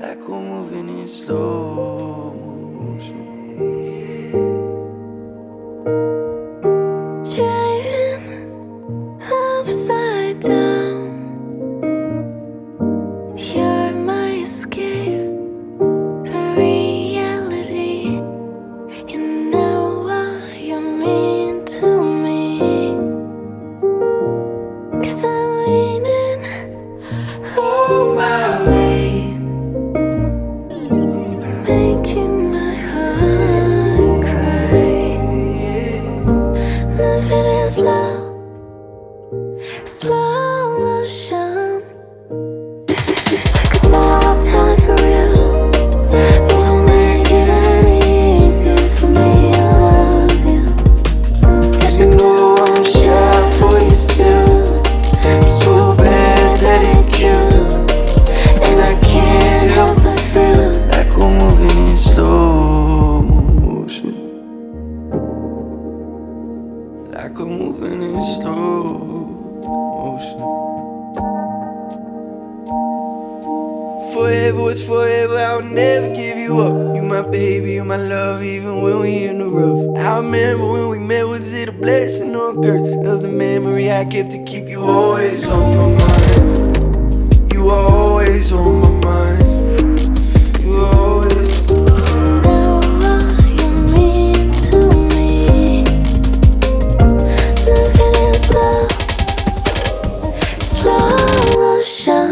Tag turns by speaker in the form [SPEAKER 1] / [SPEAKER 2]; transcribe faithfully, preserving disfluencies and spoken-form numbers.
[SPEAKER 1] like we're moving in slow motion.
[SPEAKER 2] Driving upside down, you're my escape from reality. You know what you mean to me, 'cause I'm leaning on my way, making my heart cry. Moving in slow, slow motion, like a stop time for real. We don't make it any easier for me to love you, 'cause you know I'm shy for you still. So bad that it kills, and I can't help but feel
[SPEAKER 1] Like we're moving in slow motion. Like we're moving in slow motion. Forever is forever, I'll never give you up. You my baby, you my love, even when we in the rough. I remember when we met, was it a blessing or a curse? Of the memory I kept to keep you always on my mind. You are always on my mind. You are always.
[SPEAKER 2] know what you mean to me. Moving in slow, slow motion.